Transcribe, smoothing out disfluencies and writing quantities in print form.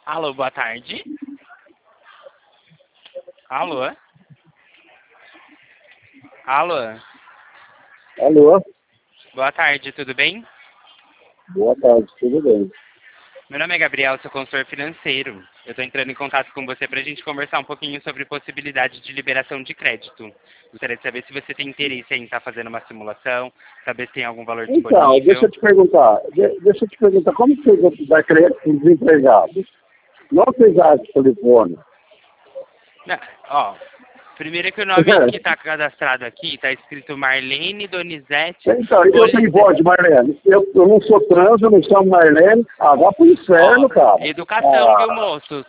Alô, boa tarde. Alô? Alô? Alô? Boa tarde, tudo bem? Boa tarde, tudo bem? Meu nome é Gabriel, sou consultor financeiro. Eu estou entrando em contato com você para a gente conversar um pouquinho sobre possibilidade de liberação de crédito. Gostaria de saber se você tem interesse em estar fazendo uma simulação, saber se tem algum valor Então, deixa disponível. eu te perguntar, como que você vai crédito para os desempregados? Não pegar esse telefone. Não, ó, primeiro que o nome que está cadastrado aqui está escrito Marlene Donizete Então, eu tenho Polizete. voz de Marlene. Eu não sou trans, eu não chamo Marlene. Ah, vá pro Ó, inferno, cara. educação, viu, Ah, moço?